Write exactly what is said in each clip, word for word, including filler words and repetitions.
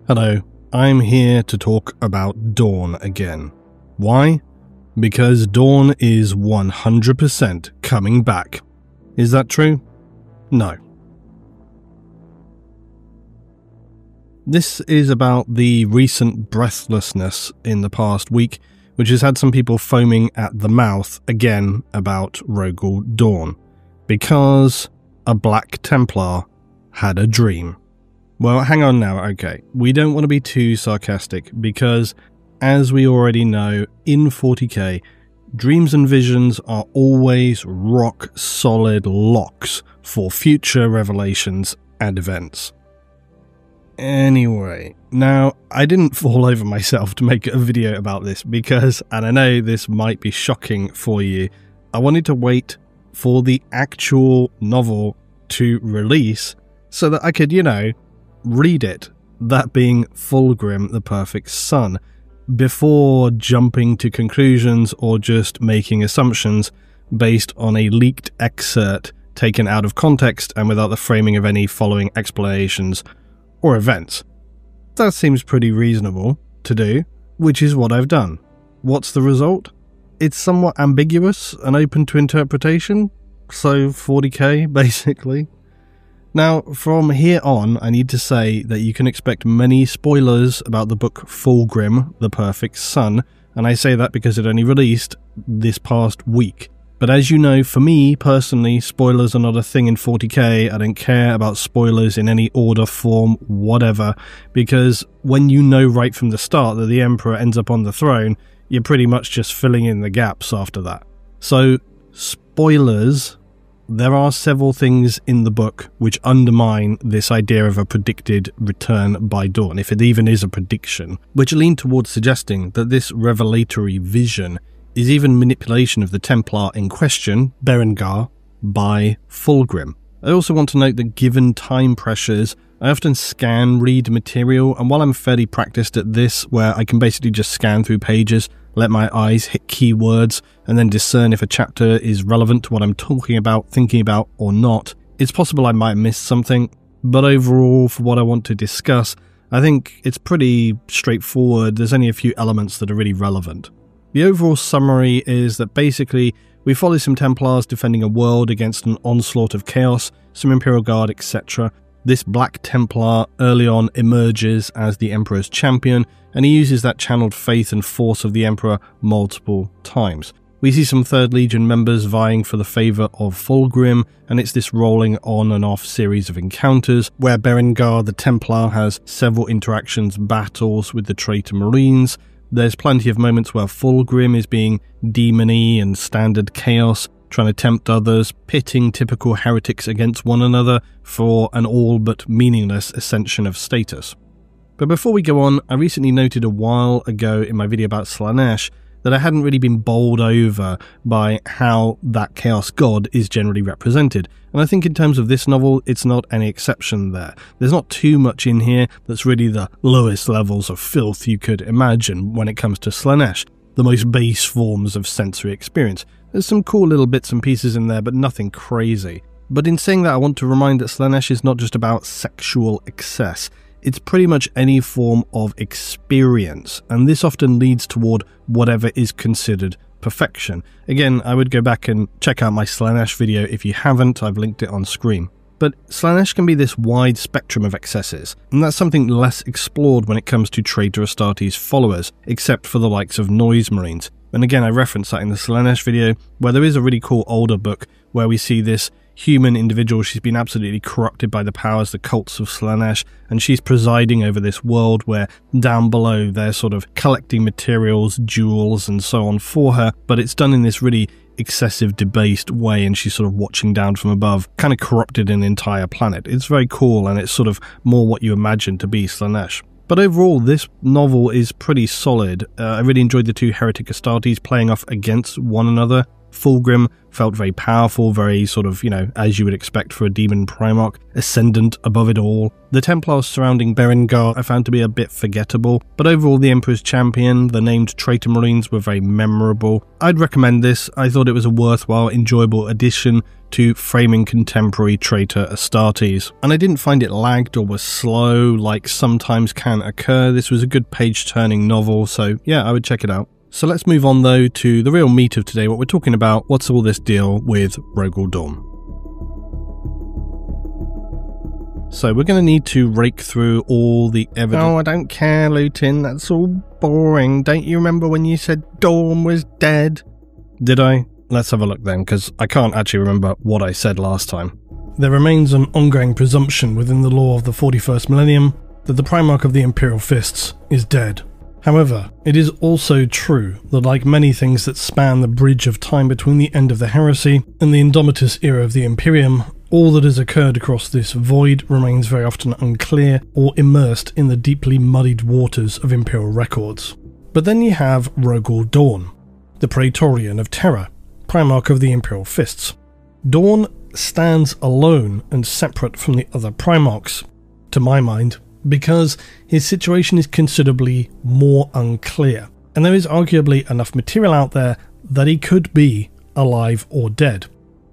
Hello, I'm here to talk about Dawn again. Why? Because Dawn is one hundred percent coming back. Is that true? No. This is about the recent breathlessness in the past week, which has had some people foaming at the mouth again about Rogal Dorn, because a Black Templar had a dream. Well, hang on now, okay. We don't want to be too sarcastic, because, as we already know, in forty K, dreams and visions are always rock-solid locks for future revelations and events. Anyway, now, I didn't fall over myself to make a video about this because, and I know this might be shocking for you, I wanted to wait for the actual novel to release so that I could, you know, read it, that being Fulgrim the Perfect Son, before jumping to conclusions or just making assumptions based on a leaked excerpt taken out of context and without the framing of any following explanations or events. That seems pretty reasonable to do, which is what I've done. What's the result? It's somewhat ambiguous and open to interpretation, so forty K basically. Now, from here on, I need to say that you can expect many spoilers about the book Fulgrim the Perfect Son, and I say that because it only released this past week. But as you know, for me, personally, spoilers are not a thing in forty K. I don't care about spoilers in any order, form, whatever, because when you know right from the start that the Emperor ends up on the throne, you're pretty much just filling in the gaps after that. So, spoilers, there are several things in the book which undermine this idea of a predicted return by Dawn, if it even is a prediction, which lean towards suggesting that this revelatory vision is even manipulation of the Templar in question, Berengar, by Fulgrim. I also want to note that given time pressures, I often scan read material, and while I'm fairly practiced at this, where I can basically just scan through pages, let my eyes hit keywords, and then discern if a chapter is relevant to what I'm talking about, thinking about, or not, it's possible I might miss something, but overall, for what I want to discuss, I think it's pretty straightforward. There's only a few elements that are really relevant. The overall summary is that basically we follow some Templars defending a world against an onslaught of chaos, some Imperial Guard, et cetera. This Black Templar early on emerges as the Emperor's champion, and he uses that channeled faith and force of the Emperor multiple times. We see some third Legion members vying for the favour of Fulgrim, and it's this rolling on and off series of encounters, where Berengar the Templar has several interactions, battles with the traitor Marines. There's plenty of moments where Fulgrim is being demon-y and standard chaos, trying to tempt others, pitting typical heretics against one another for an all but meaningless ascension of status. But before we go on, I recently noted a while ago in my video about Slaanesh that I hadn't really been bowled over by how that Chaos God is generally represented, and I think in terms of this novel, it's not any exception there. There's not too much in here that's really the lowest levels of filth you could imagine when it comes to Slaanesh, the most base forms of sensory experience. There's some cool little bits and pieces in there, but nothing crazy. But in saying that, I want to remind that Slaanesh is not just about sexual excess. It's pretty much any form of experience, and this often leads toward whatever is considered perfection. Again, I would go back and check out my Slaanesh video if you haven't, I've linked it on screen. But Slaanesh can be this wide spectrum of excesses, and that's something less explored when it comes to Traitor Astartes followers, except for the likes of Noise Marines. And again, I referenced that in the Slaanesh video, where there is a really cool older book where we see this human individual. She's been absolutely corrupted by the powers, the cults of Slaanesh, and she's presiding over this world where down below they're sort of collecting materials, jewels, and so on for her, but it's done in this really excessive, debased way, and she's sort of watching down from above, kind of corrupted an entire planet. It's very cool, and it's sort of more what you imagine to be Slaanesh. But overall, this novel is pretty solid. Uh, I really enjoyed the two Heretic Astartes playing off against one another. Fulgrim felt very powerful, very sort of, you know, as you would expect for a demon Primarch, ascendant above it all. The Templars surrounding Berengar I found to be a bit forgettable, but overall the Emperor's champion, the named Traitor Marines, were very memorable. I'd recommend this. I thought it was a worthwhile, enjoyable addition to framing contemporary traitor Astartes, and I didn't find it lagged or was slow like sometimes can occur. This was a good page-turning novel, so yeah, I would check it out. So let's move on though to the real meat of today, what we're talking about. What's all this deal with Rogal Dorn? So we're going to need to rake through all the evidence. Oh, I don't care, Lutin. That's all boring. Don't you remember when you said Dorn was dead? Did I? Let's have a look then, because I can't actually remember what I said last time. There remains an ongoing presumption within the lore of the forty-first millennium that the Primarch of the Imperial Fists is dead. However, it is also true that like many things that span the bridge of time between the end of the heresy and the Indomitus era of the Imperium, all that has occurred across this void remains very often unclear or immersed in the deeply muddied waters of Imperial records. But then you have Rogal Dorn, the Praetorian of Terror, Primarch of the Imperial Fists. Dorn stands alone and separate from the other Primarchs, to my mind, because his situation is considerably more unclear, and there is arguably enough material out there that he could be alive or dead.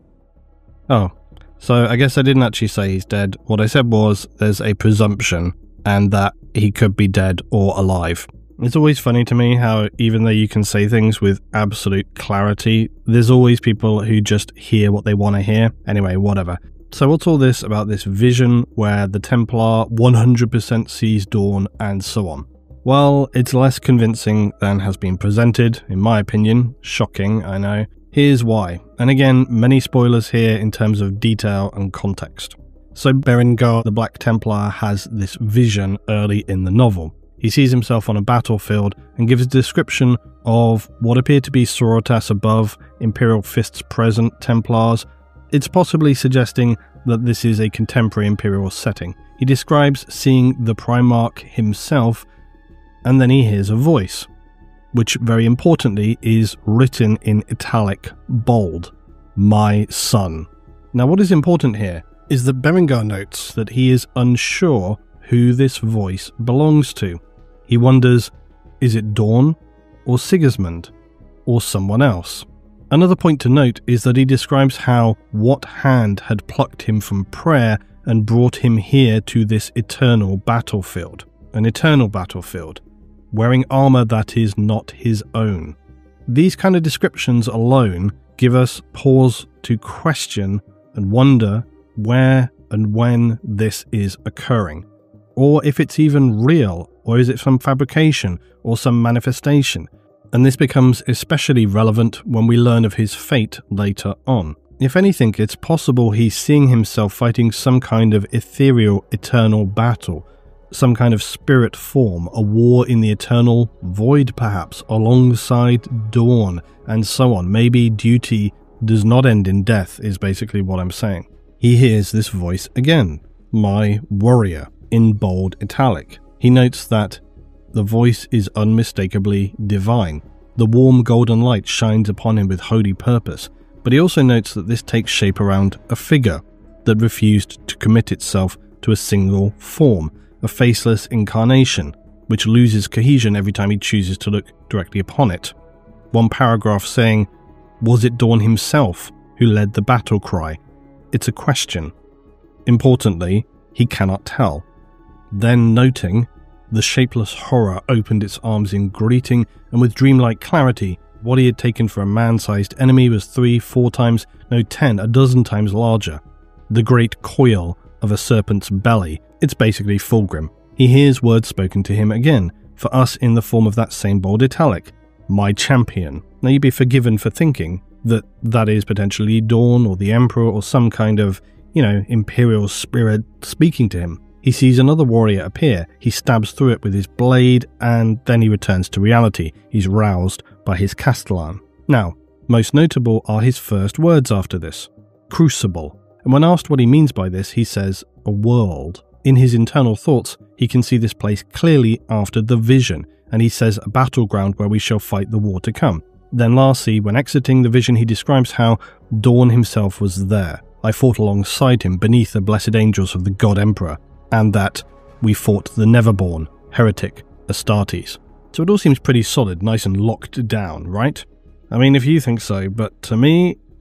Oh. So I guess I didn't actually say he's dead. What I said was there's a presumption and that he could be dead or alive. It's always funny to me how even though you can say things with absolute clarity, there's always people who just hear what they want to hear. Anyway, whatever. So what's all this about this vision where the Templar one hundred percent sees Dorn and so on? Well, it's less convincing than has been presented, in my opinion. Shocking, I know. Here's why, and again, many spoilers here in terms of detail and context. So Berengar the Black Templar has this vision early in the novel. He sees himself on a battlefield and gives a description of what appear to be Sorotas above, Imperial Fists present Templars. It's possibly suggesting that this is a contemporary Imperial setting. He describes seeing the Primarch himself, and then he hears a voice, which very importantly is written in italic bold, "My son." Now what is important here is that Berengar notes that he is unsure who this voice belongs to. He wonders, is it Dorn, or Sigismund, or someone else? Another point to note is that he describes how what hand had plucked him from prayer and brought him here to this eternal battlefield. An eternal battlefield, wearing armour that is not his own. These kind of descriptions alone give us pause to question and wonder where and when this is occurring, or if it's even real, or is it some fabrication or some manifestation. And this becomes especially relevant when we learn of his fate later on. If anything, it's possible he's seeing himself fighting some kind of ethereal eternal battle, some kind of spirit form, a war in the eternal void perhaps, alongside Dorn, and so on. Maybe duty does not end in death, is basically what I'm saying. He hears this voice again, "My warrior," in bold italic. He notes that the voice is unmistakably divine. The warm golden light shines upon him with holy purpose, but he also notes that this takes shape around a figure that refused to commit itself to a single form, a faceless incarnation, which loses cohesion every time he chooses to look directly upon it. One paragraph saying, "Was it Dorn himself who led the battle cry?" It's a question. Importantly, he cannot tell. Then noting, the shapeless horror opened its arms in greeting, and with dreamlike clarity, what he had taken for a man-sized enemy was three, four times, no ten, a dozen times larger. The great coil of a serpent's belly. It's basically Fulgrim. He hears words spoken to him again, for us in the form of that same bold italic, "My champion." Now you'd be forgiven for thinking that that is potentially Dorn or the Emperor or some kind of, you know, imperial spirit speaking to him. He sees another warrior appear, he stabs through it with his blade, and then he returns to reality. He's roused by his Castellan. Now, most notable are his first words after this, "Crucible," and when asked what he means by this, he says, "a world." In his internal thoughts, he can see this place clearly after the vision, and he says a battleground where we shall fight the war to come. Then lastly, when exiting the vision, he describes how Dorn himself was there. "I fought alongside him beneath the blessed angels of the God Emperor," and that we fought the Neverborn, heretic, Astartes. So it all seems pretty solid, nice and locked down, right? I mean, if you think so, but to me,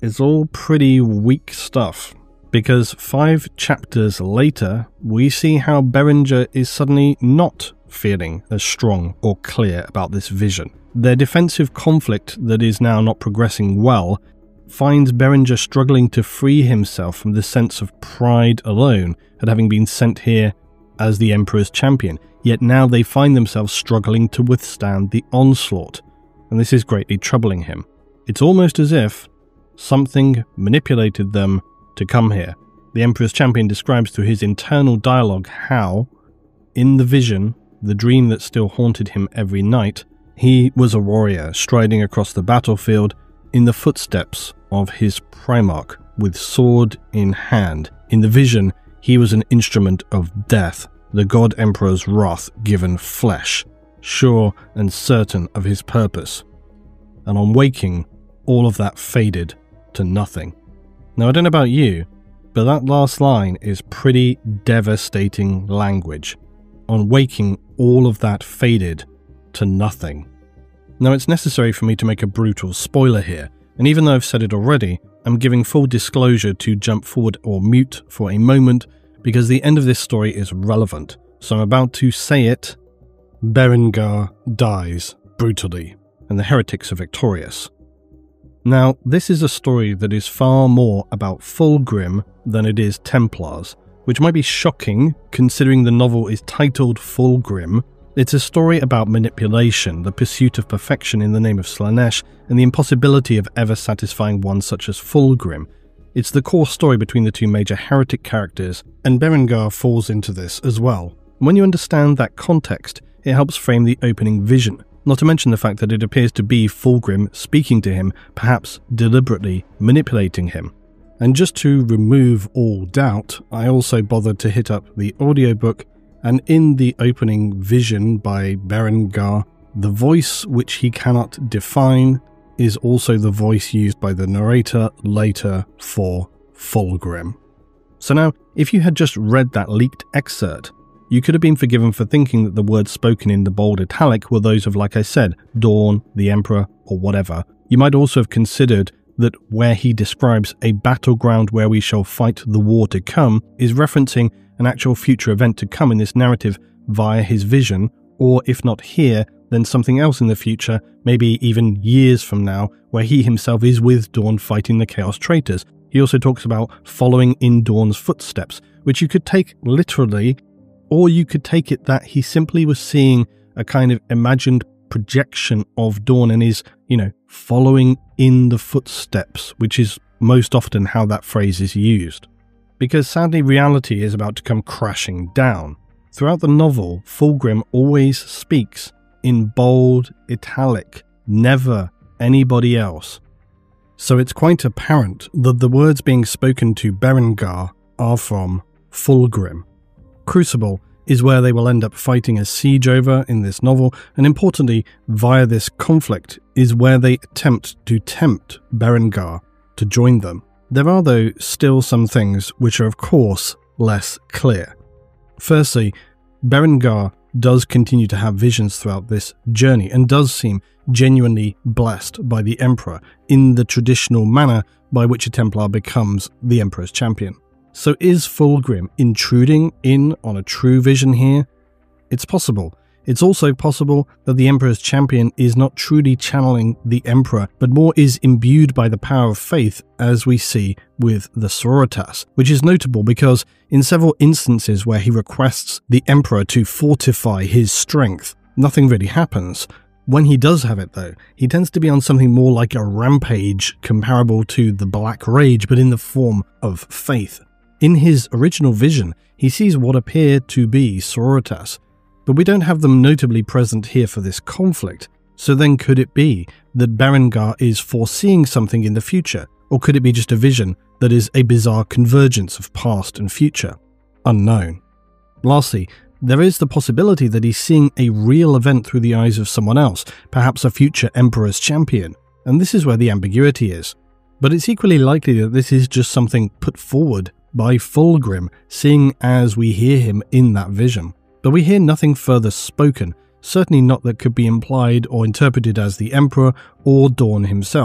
is all pretty weak stuff, because five chapters later, we see how Berenger is suddenly not feeling as strong or clear about this vision. Their defensive conflict that is now not progressing well finds Berenger struggling to free himself from the sense of pride alone at having been sent here as the Emperor's champion, yet now they find themselves struggling to withstand the onslaught, and this is greatly troubling him. It's almost as if something manipulated them to come here. The Emperor's champion describes through his internal dialogue how, in the vision, the dream that still haunted him every night, he was a warrior striding across the battlefield in the footsteps of his Primarch with sword in hand. In the vision, he was an instrument of death, the God Emperor's wrath given flesh, sure and certain of his purpose. And on waking, all of that faded to nothing. Now, I don't know about you, but that last line is pretty devastating language. On waking, all of that faded to nothing. Now, it's necessary for me to make a brutal spoiler here, and even though I've said it already, I'm giving full disclosure to jump forward or mute for a moment, because the end of this story is relevant. So I'm about to say it. Berengar dies brutally, and the heretics are victorious. Now, this is a story that is far more about Fulgrim than it is Templars, which might be shocking considering the novel is titled Fulgrim. It's a story about manipulation, the pursuit of perfection in the name of Slaanesh, and the impossibility of ever satisfying one such as Fulgrim. It's the core story between the two major heretic characters, and Berengar falls into this as well. When you understand that context, it helps frame the opening vision, not to mention the fact that it appears to be Fulgrim speaking to him, perhaps deliberately manipulating him. And just to remove all doubt, I also bothered to hit up the audiobook, and in the opening vision by Berengar, the voice which he cannot define is also the voice used by the narrator later for Fulgrim. So now, if you had just read that leaked excerpt, you could have been forgiven for thinking that the words spoken in the bold italic were those of, like I said, Dorn, the Emperor, or whatever. You might also have considered that where he describes a battleground where we shall fight the war to come is referencing an actual future event to come in this narrative via his vision, or if not here, then something else in the future, maybe even years from now, where he himself is with Dorn fighting the Chaos Traitors. He also talks about following in Dorn's footsteps, which you could take literally, or you could take it that he simply was seeing a kind of imagined projection of Dorn and is, you know, following in the footsteps, which is most often how that phrase is used. Because sadly, reality is about to come crashing down. Throughout the novel, Fulgrim always speaks in bold italic, never anybody else. So it's quite apparent that the words being spoken to Berengar are from Fulgrim. Crucible is where they will end up fighting a siege over in this novel, and importantly, via this conflict, is where they attempt to tempt Berengar to join them. There are, though, still some things which are, of course, less clear. Firstly, Berengar does continue to have visions throughout this journey and does seem genuinely blessed by the Emperor in the traditional manner by which a Templar becomes the Emperor's champion. So is Fulgrim intruding in on a true vision here? It's possible. It's also possible that the Emperor's champion is not truly channeling the Emperor, but more is imbued by the power of faith, as we see with the Sororitas, which is notable because in several instances where he requests the Emperor to fortify his strength, nothing really happens. When he does have it, though, he tends to be on something more like a rampage comparable to the Black Rage, but in the form of faith. In his original vision, he sees what appear to be Sororitas, but we don't have them notably present here for this conflict. So then could it be that Berengar is foreseeing something in the future, or could it be just a vision that is a bizarre convergence of past and future? Unknown. Lastly, there is the possibility that he's seeing a real event through the eyes of someone else, perhaps a future Emperor's champion, and this is where the ambiguity is. But it's equally likely that this is just something put forward by Fulgrim, seeing as we hear him in that vision. But we hear nothing further spoken, certainly not that could be implied or interpreted as the Emperor or Dorn himself.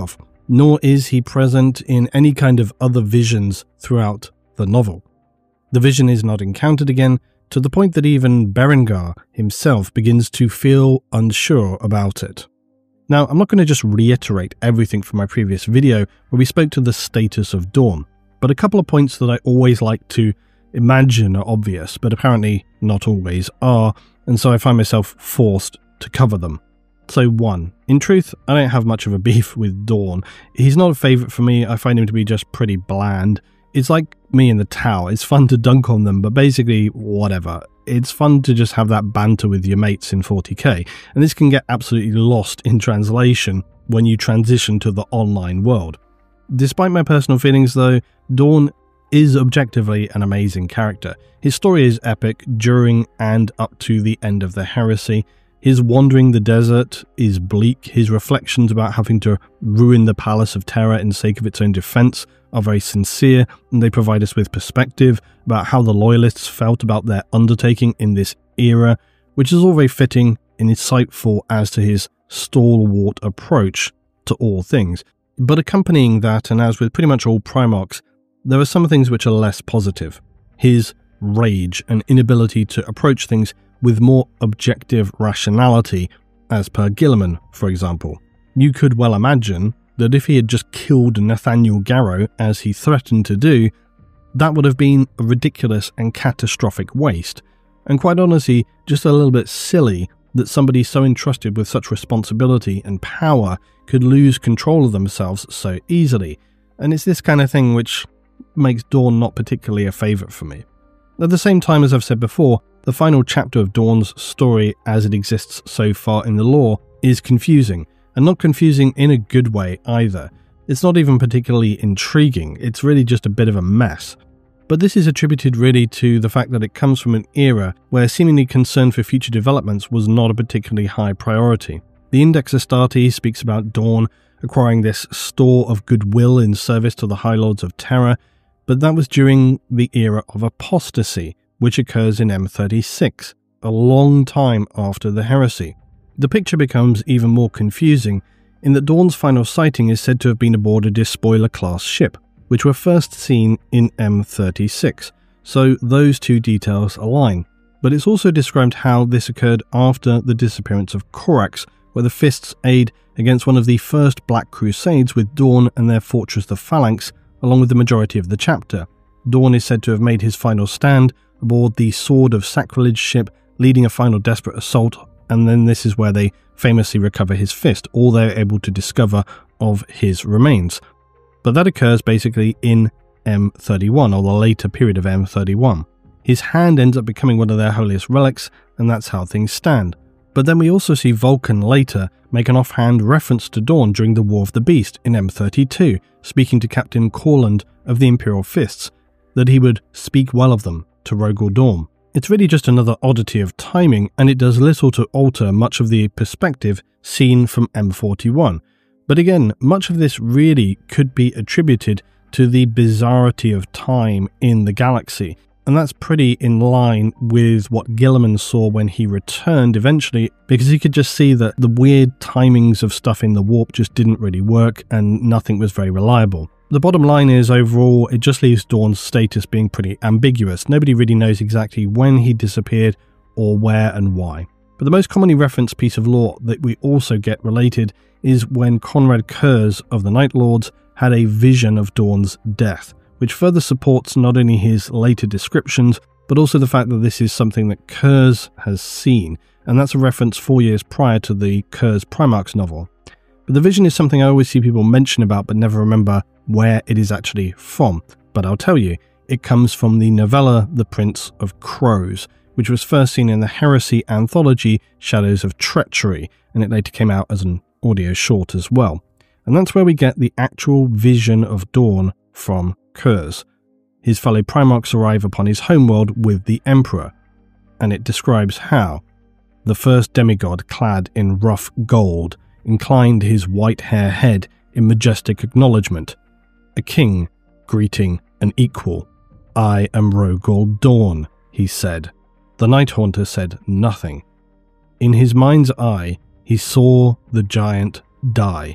nor is he present in any kind of other visions throughout the novel. The vision is not encountered again, to the point that even Berengar himself begins to feel unsure about it. Now, I'm not going to just reiterate everything from my previous video where we spoke to the status of Dorn, but a couple of points that I always like to imagine are obvious, but apparently not always are, and so I find myself forced to cover them. So one, in truth, I don't have much of a beef with Dorn. He's not a favourite for me. I find him to be just pretty bland. It's like me in the Tower. It's fun to dunk on them, but basically, whatever. It's fun to just have that banter with your mates in forty K, and this can get absolutely lost in translation when you transition to the online world. Despite my personal feelings though, Dorn is objectively an amazing character. His story is epic during and up to the end of the Heresy. His wandering the desert is bleak. His reflections about having to ruin the Palace of Terra in sake of its own defense are very sincere, and they provide us with perspective about how the Loyalists felt about their undertaking in this era, which is all very fitting and insightful as to his stalwart approach to all things. But accompanying that, and as with pretty much all Primarchs, there are some things which are less positive. His rage and inability to approach things with more objective rationality, as per Guilliman, for example. You could well imagine that if he had just killed Nathaniel Garrow, as he threatened to do, that would have been a ridiculous and catastrophic waste, and quite honestly, just a little bit silly that somebody so entrusted with such responsibility and power could lose control of themselves so easily, and it's this kind of thing which makes Dorn not particularly a favourite for me. At the same time, as I've said before, the final chapter of Dorn's story as it exists so far in the lore is confusing, and not confusing in a good way either. It's not even particularly intriguing, it's really just a bit of a mess. But this is attributed really to the fact that it comes from an era where seemingly concern for future developments was not a particularly high priority. The Index Astartes speaks about Dorn acquiring this store of goodwill in service to the High Lords of Terra, but that was during the era of apostasy, which occurs in M thirty-six, a long time after the Heresy. The picture becomes even more confusing in that Dorn's final sighting is said to have been aboard a despoiler-class ship, which were first seen in M thirty-six, so those two details align. But it's also described how this occurred after the disappearance of Corax, where the Fists aid against one of the first Black Crusades with Dorn and their fortress the Phalanx, along with the majority of the chapter. Dorn is said to have made his final stand aboard the Sword of Sacrilege ship, leading a final desperate assault, and then this is where they famously recover his fist, all they're able to discover of his remains. But that occurs basically in M thirty-one, or the later period of M thirty-one. His hand ends up becoming one of their holiest relics, and that's how things stand. But then we also see Vulcan later make an offhand reference to Dorn during the War of the Beast in M thirty-two, speaking to Captain Corland of the Imperial Fists, that he would speak well of them to Rogol Dorn. It's really just another oddity of timing, and it does little to alter much of the perspective seen from M forty-one. But again, much of this really could be attributed to the bizarrity of time in the galaxy, and that's pretty in line with what Guilliman saw when he returned eventually, because he could just see that the weird timings of stuff in the warp just didn't really work and nothing was very reliable. The bottom line is, overall, it just leaves Dorn's status being pretty ambiguous. Nobody really knows exactly when he disappeared or where and why. But the most commonly referenced piece of lore that we also get related is when Konrad Curze of the Night Lords had a vision of Dorn's death, which further supports not only his later descriptions, but also the fact that this is something that Curze has seen, and that's a reference four years prior to the Curze Primarchs novel. But the vision is something I always see people mention about but never remember where it is actually from. But I'll tell you, it comes from the novella The Prince of Crows, which was first seen in the Heresy anthology Shadows of Treachery, and it later came out as an audio short as well. And that's where we get the actual vision of Dorn from Curze. His fellow Primarchs arrive upon his homeworld with the Emperor, and it describes how the first demigod, clad in rough gold, inclined his white hair head in majestic acknowledgement. A king greeting an equal. "I am Rogol Dorn," he said. The Night Haunter said nothing. In his mind's eye, he saw the giant die,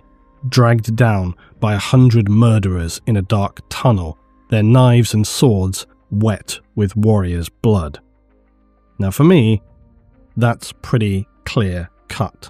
dragged down by a hundred murderers in a dark tunnel, their knives and swords wet with warriors' blood. Now for me, that's pretty clear cut.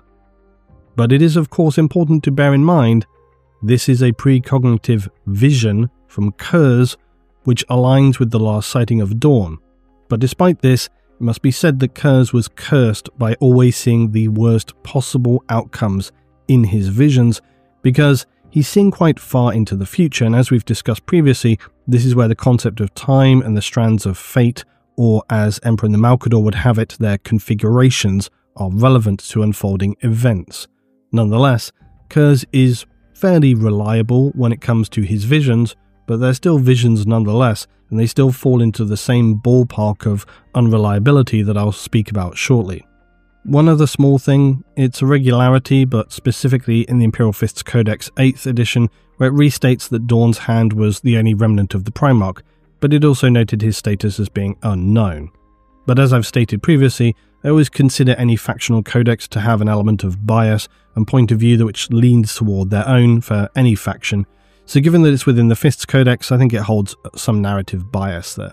But it is of course important to bear in mind this is a precognitive vision from Kurz which aligns with the last sighting of Dawn. But despite this, it must be said that Kurz was cursed by always seeing the worst possible outcomes in his visions, because he's seeing quite far into the future, and as we've discussed previously, this is where the concept of time and the strands of fate, or as Emperor and the Malcador would have it, their configurations, are relevant to unfolding events. Nonetheless, Kurz is fairly reliable when it comes to his visions, but they're still visions nonetheless, and they still fall into the same ballpark of unreliability that I'll speak about shortly. One other small thing, it's a regularity, but specifically in the Imperial Fists Codex eighth edition, where it restates that Dawn's hand was the only remnant of the Primarch, but it also noted his status as being unknown. But as I've stated previously, I always consider any factional codex to have an element of bias and point of view which leans toward their own for any faction, so given that it's within the Fists Codex, I think it holds some narrative bias there.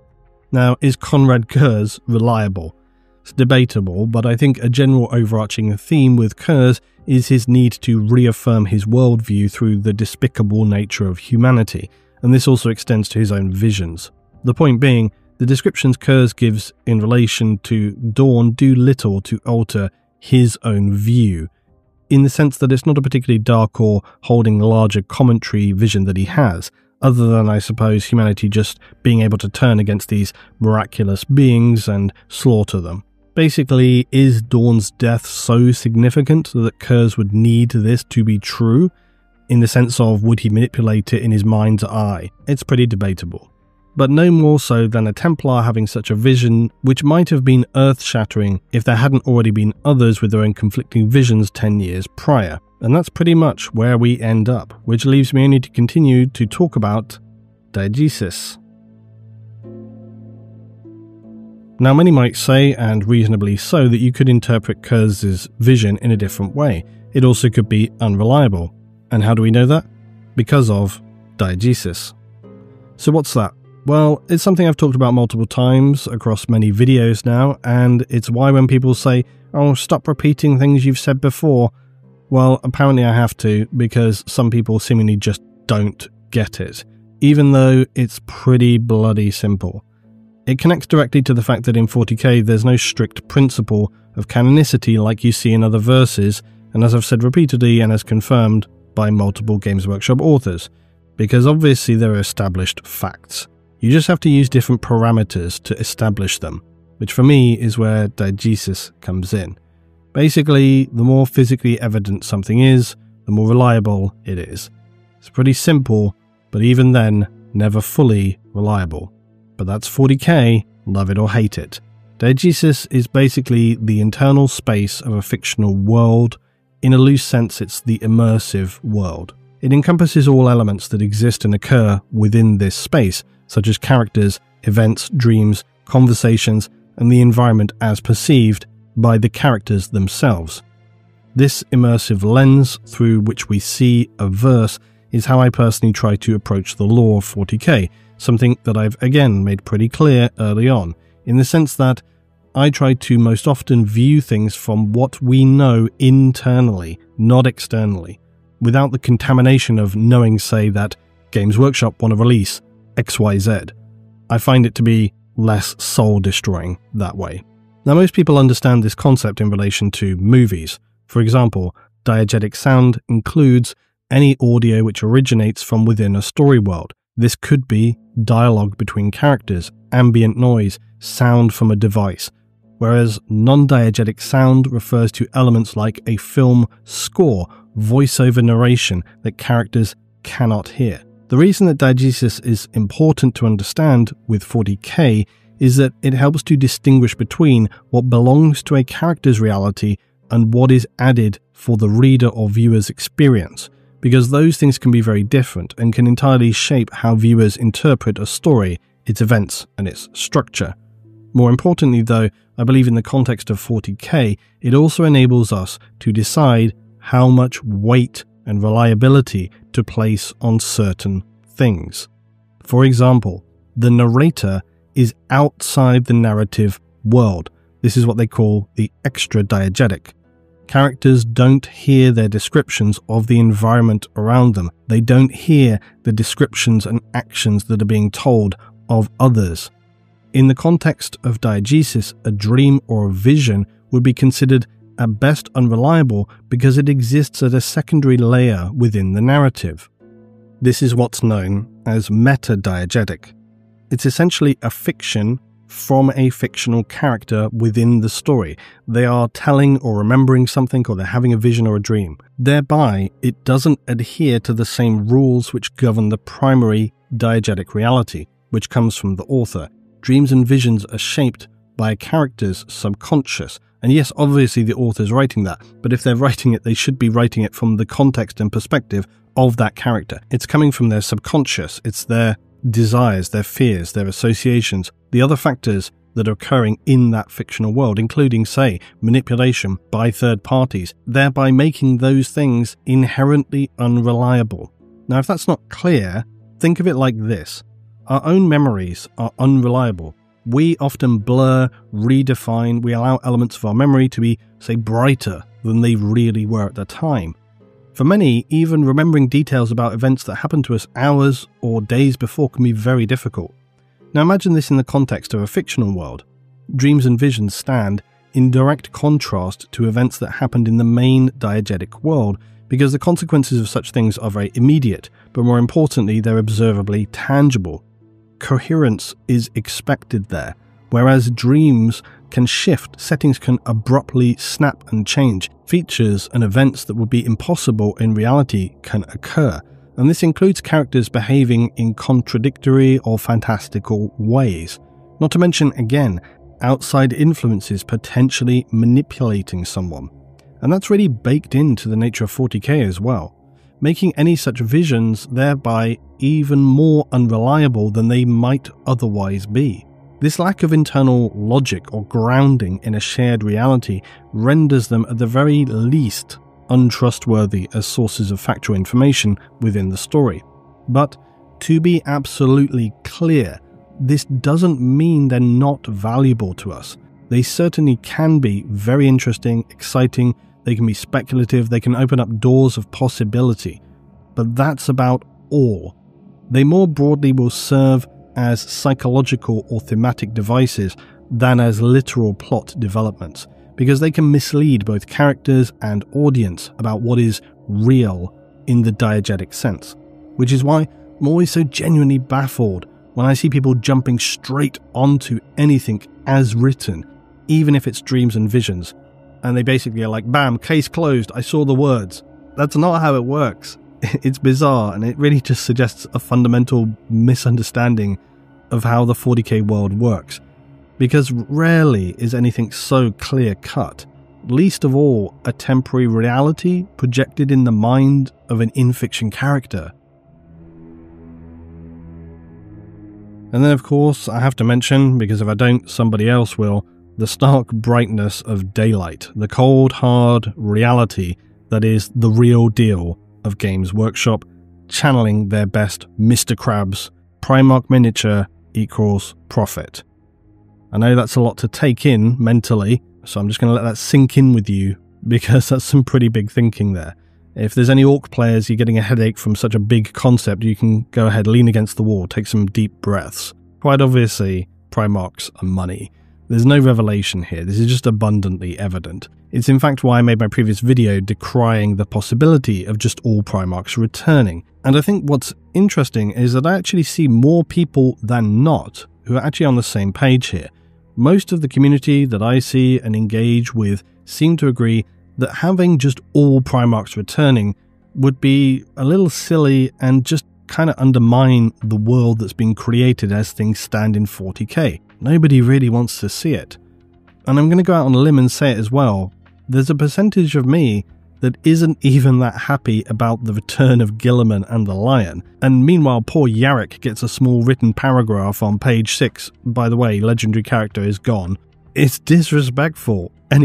Now, is Konrad Curze reliable? It's debatable, but I think a general overarching theme with Kurz is his need to reaffirm his worldview through the despicable nature of humanity, and this also extends to his own visions. The point being, the descriptions Kurz gives in relation to Dawn do little to alter his own view, in the sense that it's not a particularly dark or holding larger commentary vision that he has, other than, I suppose, humanity just being able to turn against these miraculous beings and slaughter them. Basically, is Dawn's death so significant that Kurz would need this to be true? In the sense of, would he manipulate it in his mind's eye? It's pretty debatable. But no more so than a Templar having such a vision, which might have been earth-shattering if there hadn't already been others with their own conflicting visions ten years prior. And that's pretty much where we end up, which leaves me only to continue to talk about diegesis. Now, many might say, and reasonably so, that you could interpret Kurz's vision in a different way. It also could be unreliable. And how do we know that? Because of diegesis. So what's that? Well, it's something I've talked about multiple times across many videos now, and it's why when people say, oh, stop repeating things you've said before, well, apparently I have to, because some people seemingly just don't get it, even though it's pretty bloody simple. It connects directly to the fact that in forty K there's no strict principle of canonicity like you see in other verses, and as I've said repeatedly and as confirmed by multiple Games Workshop authors, because obviously there are established facts. You just have to use different parameters to establish them, which for me is where diegesis comes in. Basically, the more physically evident something is, the more reliable it is. It's pretty simple, but even then, never fully reliable. But that's forty K, love it or hate it. Diegesis is basically the internal space of a fictional world. In a loose sense, it's the immersive world. It encompasses all elements that exist and occur within this space, such as characters, events, dreams, conversations, and the environment as perceived by the characters themselves. This immersive lens through which we see a verse is how I personally try to approach the lore of forty K, something that I've again made pretty clear early on, in the sense that I try to most often view things from what we know internally, not externally, without the contamination of knowing, say, that Games Workshop want to release X Y Z. I find it to be less soul-destroying that way. Now, most people understand this concept in relation to movies. For example, diegetic sound includes any audio which originates from within a story world. This could be dialogue between characters, ambient noise, sound from a device, whereas non-diegetic sound refers to elements like a film score, voiceover narration that characters cannot hear. The reason that diegesis is important to understand with forty K is that it helps to distinguish between what belongs to a character's reality and what is added for the reader or viewer's experience, because those things can be very different and can entirely shape how viewers interpret a story, its events, and its structure. More importantly though, I believe in the context of forty K, it also enables us to decide how much weight and reliability to place on certain things. For example, the narrator is outside the narrative world. This is what they call the extra-diegetic. Characters don't hear their descriptions of the environment around them. They don't hear the descriptions and actions that are being told of others. In the context of diegesis, a dream or a vision would be considered at best unreliable because it exists at a secondary layer within the narrative. This is what's known as meta-diegetic. It's essentially a fiction from a fictional character within the story. They are telling or remembering something, or they're having a vision or a dream. Thereby, it doesn't adhere to the same rules which govern the primary diegetic reality, which comes from the author. Dreams and visions are shaped by a character's subconscious. And yes, obviously the author's writing that, but if they're writing it, they should be writing it from the context and perspective of that character. It's coming from their subconscious. It's their desires, their fears, their associations, the other factors that are occurring in that fictional world, including, say, manipulation by third parties, thereby making those things inherently unreliable. Now, if that's not clear, think of it like this. Our own memories are unreliable. We often blur, redefine, we allow elements of our memory to be, say, brighter than they really were at the time. For many, even remembering details about events that happened to us hours or days before can be very difficult. Now imagine this in the context of a fictional world. Dreams and visions stand in direct contrast to events that happened in the main diegetic world, because the consequences of such things are very immediate, but more importantly, they're observably tangible. Coherence is expected there, whereas dreams can shift, settings can abruptly snap and change, features and events that would be impossible in reality can occur, and this includes characters behaving in contradictory or fantastical ways. Not to mention, again, outside influences potentially manipulating someone. And that's really baked into the nature of forty K as well, making any such visions thereby even more unreliable than they might otherwise be. This lack of internal logic or grounding in a shared reality renders them at the very least untrustworthy as sources of factual information within the story. But to be absolutely clear, this doesn't mean they're not valuable to us. They certainly can be very interesting, exciting, they can be speculative, they can open up doors of possibility. But that's about all. They more broadly will serve as psychological or thematic devices than as literal plot developments, because they can mislead both characters and audience about what is real in the diegetic sense. Which is why I'm always so genuinely baffled when I see people jumping straight onto anything as written, even if it's dreams and visions, and they basically are like, bam, case closed, I saw the words. That's not how it works. It's bizarre, and it really just suggests a fundamental misunderstanding of how the forty K world works, because rarely is anything so clear-cut, least of all a temporary reality projected in the mind of an in-fiction character. And then, of course, I have to mention, because if I don't, somebody else will, the stark brightness of daylight, the cold, hard reality that is the real deal of Games Workshop, channeling their best Mister Krabs, Primarch miniature equals profit. I know that's a lot to take in mentally, so I'm just going to let that sink in with you, because that's some pretty big thinking there. If there's any Orc players you're getting a headache from such a big concept, you can go ahead, lean against the wall, take some deep breaths. Quite obviously, Primarchs are money. There's no revelation here, this is just abundantly evident. It's in fact why I made my previous video decrying the possibility of just all Primarchs returning. And I think what's interesting is that I actually see more people than not who are actually on the same page here. Most of the community that I see and engage with seem to agree that having just all Primarchs returning would be a little silly and just kind of undermine the world that's been created as things stand in forty K. Nobody really wants to see it. And I'm going to go out on a limb and say it as well. There's a percentage of me that isn't even that happy about the return of Guilliman and the Lion. And meanwhile, poor Yarrick gets a small written paragraph on page six. By the way, legendary character is gone. It's disrespectful. Anyway,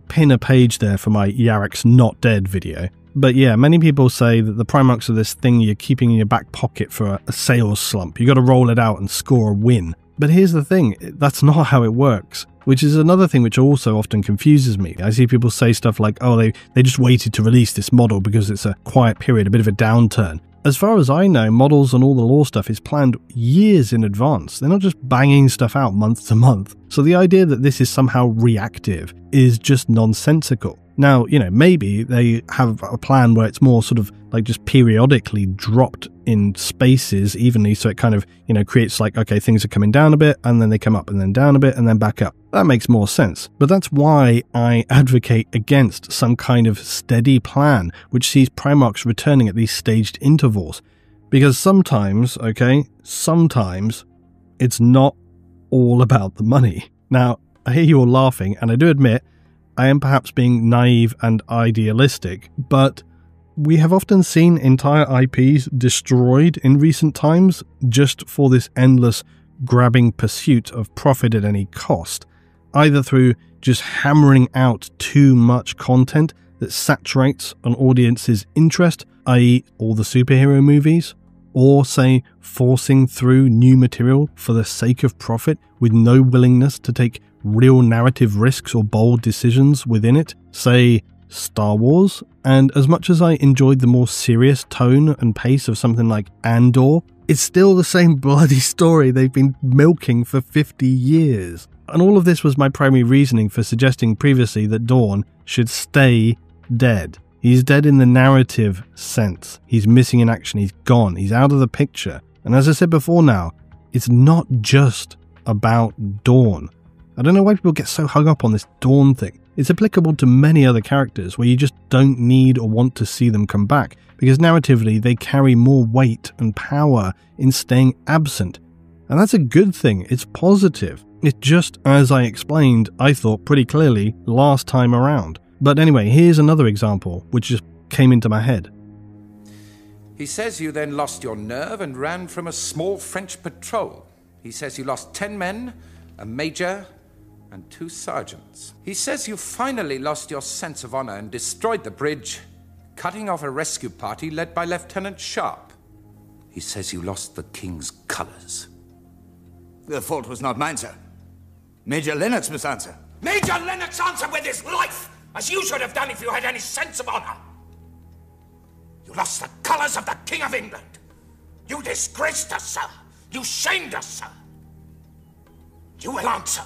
pin a page there for my Yarek's Not Dead video. But yeah, many people say that the Primarchs are this thing you're keeping in your back pocket for a, a sales slump. You got to roll it out and score a win. But here's the thing, that's not how it works, which is another thing which also often confuses me. I see people say stuff like, oh, they, they just waited to release this model because it's a quiet period, a bit of a downturn. As far as I know, models and all the lore stuff is planned years in advance. They're not just banging stuff out month to month. So the idea that this is somehow reactive is just nonsensical. Now, you know, maybe they have a plan where it's more sort of like just periodically dropped in spaces evenly, so it kind of, you know, creates like, okay, things are coming down a bit, and then they come up and then down a bit and then back up. That makes more sense. But that's why I advocate against some kind of steady plan which sees Primarchs returning at these staged intervals. Because sometimes, okay, sometimes it's not all about the money. Now, I hear you all laughing, and I do admit I am perhaps being naive and idealistic, but we have often seen entire I Ps destroyed in recent times just for this endless grabbing pursuit of profit at any cost, either through just hammering out too much content that saturates an audience's interest, that is all the superhero movies, or say forcing through new material for the sake of profit with no willingness to take real narrative risks or bold decisions within it, say Star Wars. And as much as I enjoyed the more serious tone and pace of something like Andor, it's still the same bloody story they've been milking for fifty years. And all of this was my primary reasoning for suggesting previously that Dorn should stay dead. He's dead in the narrative sense. He's missing in action. He's gone. He's out of the picture. And as I said before now, it's not just about Dorn. I don't know why people get so hung up on this Dorn thing. It's applicable to many other characters where you just don't need or want to see them come back, because narratively they carry more weight and power in staying absent. And that's a good thing. It's positive. It's just, as I explained, I thought pretty clearly last time around. But anyway, here's another example which just came into my head. He says you then lost your nerve and ran from a small French patrol. He says you lost ten men, a major, and two sergeants. He says you finally lost your sense of honor and destroyed the bridge, cutting off a rescue party led by Lieutenant Sharp. He says you lost the King's colors. The fault was not mine, sir. Major Lennox must answer. Major Lennox answer with his life, as you should have done if you had any sense of honor. You lost the colors of the King of England. You disgraced us, sir. You shamed us, sir. You will answer.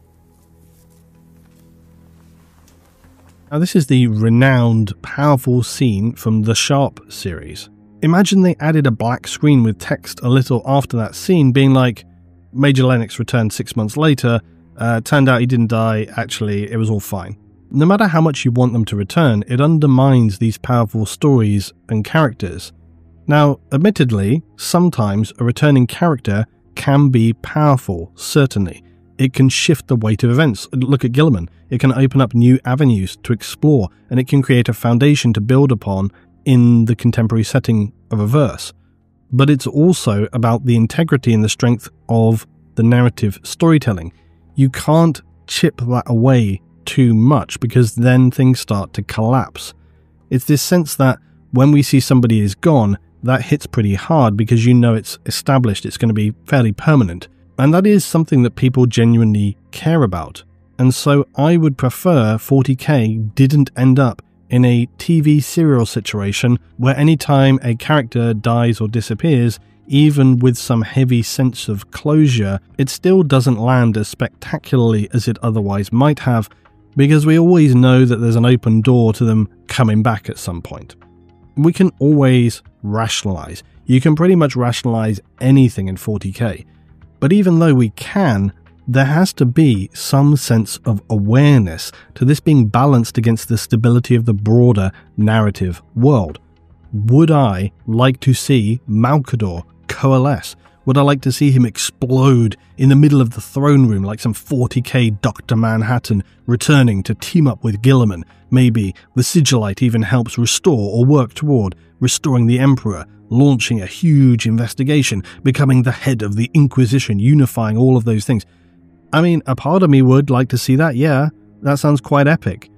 Now, this is the renowned, powerful scene from the Sharp series. Imagine they added a black screen with text a little after that scene being like, Major Lennox returned six months later, uh, turned out he didn't die, actually, it was all fine. No matter how much you want them to return, it undermines these powerful stories and characters. Now, admittedly, sometimes a returning character can be powerful, certainly. It can shift the weight of events. Look at Guilliman. It can open up new avenues to explore, and it can create a foundation to build upon in the contemporary setting of a verse. But it's also about the integrity and the strength of the narrative storytelling. You can't chip that away too much, because then things start to collapse. It's this sense that when we see somebody is gone, that hits pretty hard because you know it's established, it's going to be fairly permanent. And that is something that people genuinely care about. And so I would prefer forty K didn't end up in a T V serial situation where anytime a character dies or disappears, even with some heavy sense of closure, it still doesn't land as spectacularly as it otherwise might have, because we always know that there's an open door to them coming back at some point. We can always rationalize. You can pretty much rationalize anything in forty K. But even though we can, there has to be some sense of awareness to this being balanced against the stability of the broader narrative world. Would I like to see Malcador coalesce? Would I like to see him explode in the middle of the throne room like some forty K Doctor Manhattan returning to team up with Guilliman? Maybe the Sigillite even helps restore or work toward restoring the Emperor, launching a huge investigation, becoming the head of the Inquisition, unifying all of those things. I mean, a part of me would like to see that, yeah, that sounds quite epic.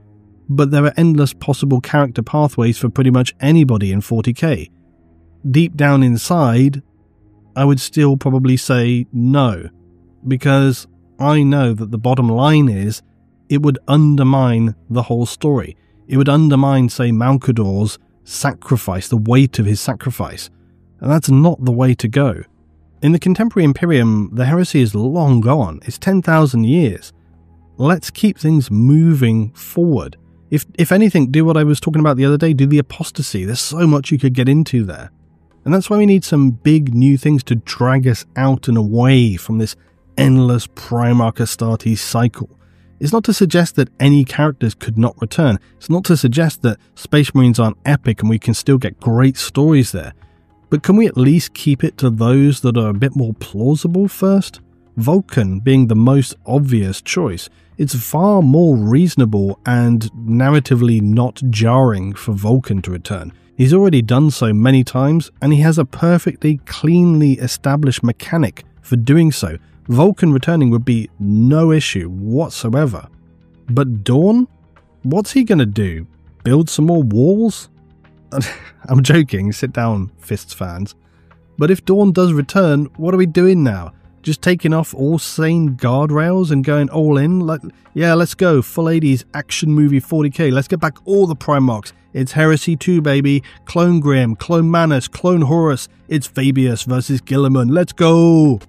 but there are endless possible character pathways for pretty much anybody in forty K. Deep down inside, I would still probably say no, because I know that the bottom line is it would undermine the whole story. It would undermine, say, Malcador's sacrifice, the weight of his sacrifice, and that's not the way to go. In the contemporary Imperium, the heresy is long gone. It's ten thousand years. Let's keep things moving forward. If if anything, do what I was talking about the other day, do the apostasy. There's so much you could get into there. And that's why we need some big new things to drag us out and away from this endless Primarch Astartes cycle. It's not to suggest that any characters could not return. It's not to suggest that Space Marines aren't epic and we can still get great stories there. But can we at least keep it to those that are a bit more plausible first? Vulcan being the most obvious choice. It's far more reasonable and narratively not jarring for Vulcan to return. He's already done so many times, and he has a perfectly cleanly established mechanic for doing so. Vulcan returning would be no issue whatsoever. But Dorn? What's he going to do? Build some more walls? I'm joking, sit down, Fists fans. But if Dorn does return, what are we doing now? Just taking off all sane guardrails and going all in? Like, yeah, let's go, full eighties action movie forty K, let's get back all the Primarchs. It's Heresy two, baby. Clone Grim, Clone Manus, Clone Horus. It's Fabius versus Guilliman. Let's go!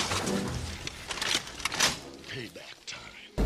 Payback time.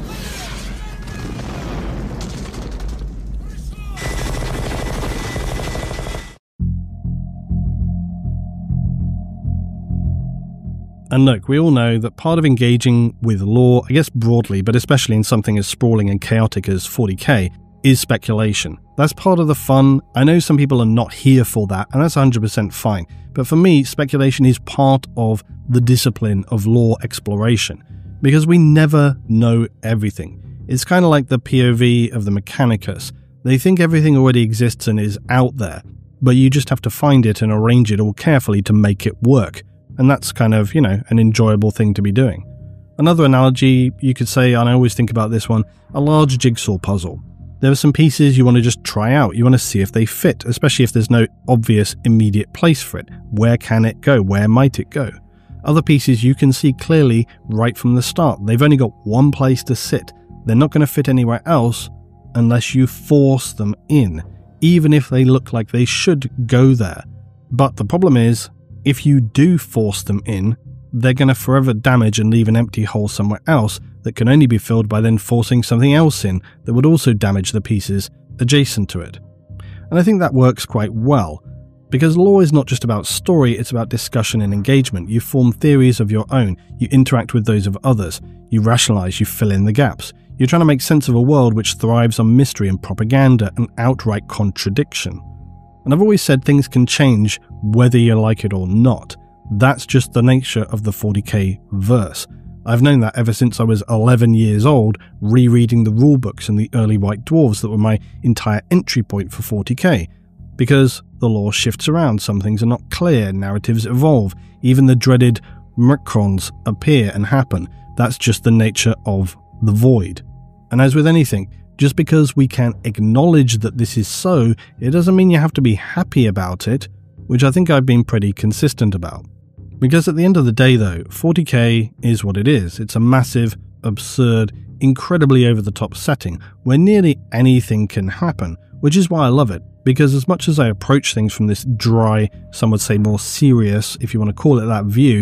And look, we all know that part of engaging with lore, I guess broadly, but especially in something as sprawling and chaotic as forty K, is speculation. That's part of the fun. I know some people are not here for that, and that's one hundred percent fine. But for me, speculation is part of the discipline of lore exploration, because we never know everything. It's kind of like the P O V of the Mechanicus. They think everything already exists and is out there, but you just have to find it and arrange it all carefully to make it work. And that's kind of, you know, an enjoyable thing to be doing. Another analogy you could say, and I always think about this one, a large jigsaw puzzle. There are some pieces you want to just try out. You want to see if they fit, especially if there's no obvious immediate place for it. Where can it go? Where might it go? Other pieces you can see clearly right from the start. They've only got one place to sit. They're not going to fit anywhere else unless you force them in, even if they look like they should go there. But the problem is, if you do force them in, they're going to forever damage and leave an empty hole somewhere else that can only be filled by then forcing something else in that would also damage the pieces adjacent to it. And I think that works quite well, because lore is not just about story, it's about discussion and engagement. You form theories of your own, you interact with those of others, you rationalize, you fill in the gaps. You're trying to make sense of a world which thrives on mystery and propaganda and outright contradiction. And I've always said things can change whether you like it or not. That's just the nature of the forty K verse. I've known that ever since I was eleven years old, rereading the rulebooks and the early White Dwarves that were my entire entry point for forty K. Because the lore shifts around, some things are not clear, narratives evolve, even the dreaded Mrkrons appear and happen. That's just the nature of the void. And as with anything, just because we can acknowledge that this is so, it doesn't mean you have to be happy about it, which I think I've been pretty consistent about. Because at the end of the day though, forty K is what it is. It's a massive, absurd, incredibly over-the-top setting where nearly anything can happen, which is why I love it. Because as much as I approach things from this dry, some would say more serious, if you want to call it that, view,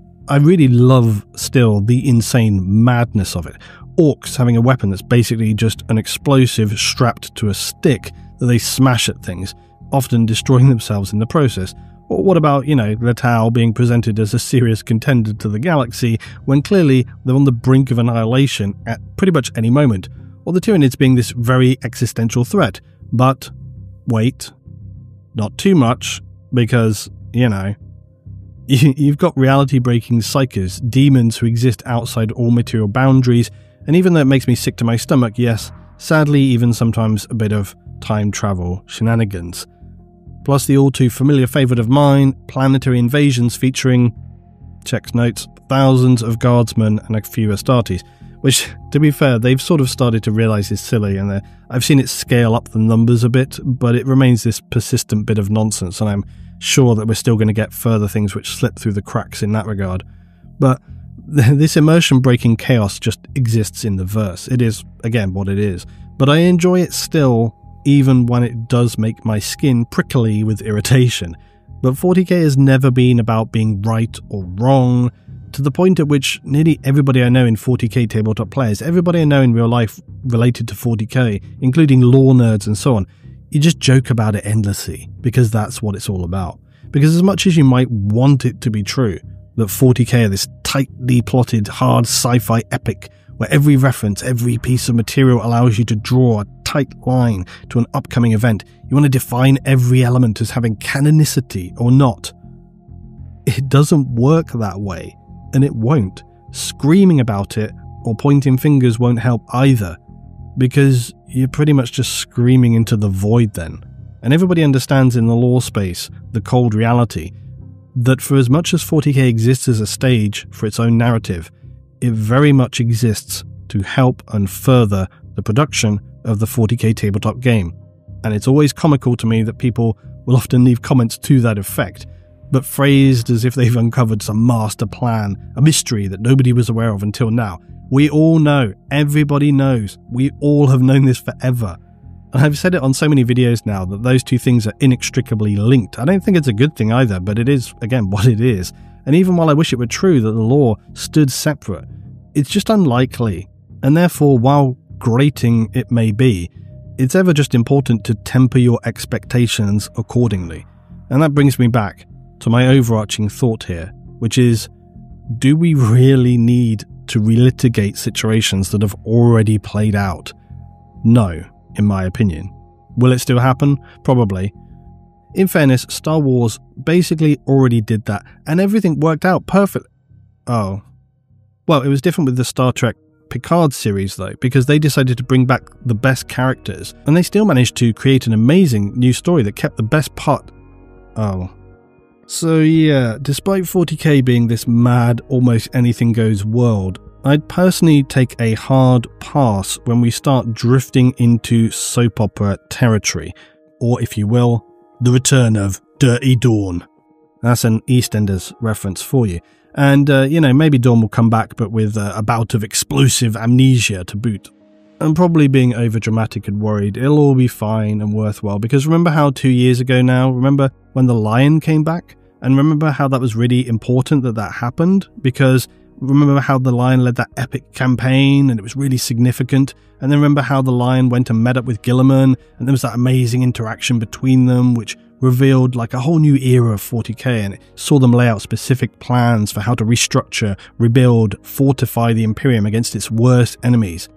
I really love still the insane madness of it. Orcs having a weapon that's basically just an explosive strapped to a stick that they smash at things, often destroying themselves in the process. Or what about, you know, Letao being presented as a serious contender to the galaxy when clearly they're on the brink of annihilation at pretty much any moment, or the Tyranids being this very existential threat. But wait, not too much, because, you know, you've got reality-breaking psychers, demons who exist outside all material boundaries, and even though it makes me sick to my stomach, yes, sadly even sometimes a bit of time travel shenanigans. Plus the all-too-familiar favourite of mine, planetary invasions featuring, check notes, thousands of guardsmen and a few Astartes. which, to be fair, they've sort of started to realise is silly, and I've seen it scale up the numbers a bit, but it remains this persistent bit of nonsense, and I'm sure that we're still going to get further things which slip through the cracks in that regard. But this immersion-breaking chaos just exists in the verse. It is, again, what it is. But I enjoy it still, even when it does make my skin prickly with irritation. But forty K has never been about being right or wrong, to the point at which nearly everybody I know in forty K tabletop players, everybody I know in real life related to forty K, including lore nerds and so on, you just joke about it endlessly, because that's what it's all about. Because as much as you might want it to be true, that forty K are this tightly plotted, hard sci-fi epic, where every reference, every piece of material allows you to draw a tight line to an upcoming event, you want to define every element as having canonicity or not. It doesn't work that way, and it won't. Screaming about it or pointing fingers won't help either, because you're pretty much just screaming into the void then. And everybody understands in the lore space, the cold reality, that for as much as forty K exists as a stage for its own narrative, it very much exists to help and further the production of the forty K tabletop game. And it's always comical to me that people will often leave comments to that effect, but phrased as if they've uncovered some master plan, a mystery that nobody was aware of until now. We all know, everybody knows, we all have known this forever. And I've said it on so many videos now that those two things are inextricably linked. I don't think it's a good thing either, but it is, again, what it is. And even while I wish it were true that the lore stood separate, it's just unlikely. And therefore, while grating it may be, it's ever just important to temper your expectations accordingly. And that brings me back to my overarching thought here, which is, do we really need to relitigate situations that have already played out? No, in my opinion. Will it still happen? Probably. In fairness, Star Wars basically already did that, and everything worked out perfectly. Oh. Well, it was different with the Star Trek Picard series, though, because they decided to bring back the best characters, and they still managed to create an amazing new story that kept the best part. Oh. So yeah, despite forty K being this mad, almost anything goes world, I'd personally take a hard pass when we start drifting into soap opera territory, or if you will, the return of Dirty Dawn. That's an EastEnders reference for you. And, uh, you know, maybe Dawn will come back, but with uh, a bout of explosive amnesia to boot. I'm probably being overdramatic and worried. It'll all be fine and worthwhile, because remember how two years ago now, remember when the Lion came back? And remember how that was really important that that happened? Because remember how the Lion led that epic campaign and it was really significant? And then remember how the Lion went and met up with Guilliman, and there was that amazing interaction between them, which revealed like a whole new era of forty K, and it saw them lay out specific plans for how to restructure, rebuild, fortify the Imperium against its worst enemies.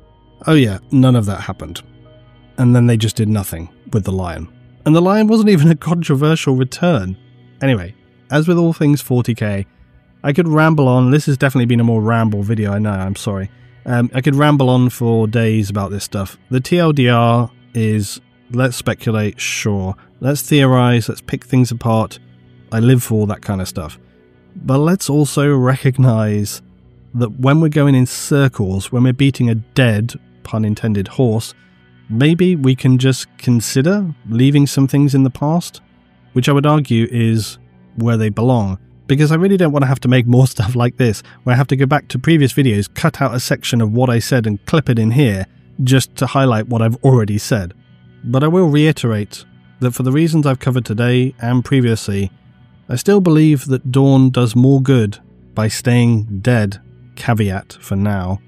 Oh yeah, none of that happened. And then they just did nothing with the Lion. And the Lion wasn't even a controversial return. Anyway, as with all things forty K, I could ramble on. This has definitely been a more ramble video, I know, I'm sorry. Um, I could ramble on for days about this stuff. The T L D R is, let's speculate, sure. Let's theorize, let's pick things apart. I live for all that kind of stuff. But let's also recognize that when we're going in circles, when we're beating a dead, pun intended, horse, maybe we can just consider leaving some things in the past, which I would argue is where they belong. Because I really don't want to have to make more stuff like this, where I have to go back to previous videos, cut out a section of what I said and clip it in here, just to highlight what I've already said. But I will reiterate that for the reasons I've covered today and previously, I still believe that Dawn does more good by staying dead, caveat for now.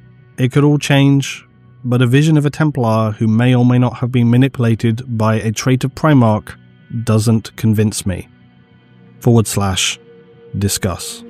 It could all change, but a vision of a Templar who may or may not have been manipulated by a trait of Primarch doesn't convince me. Forward slash discuss.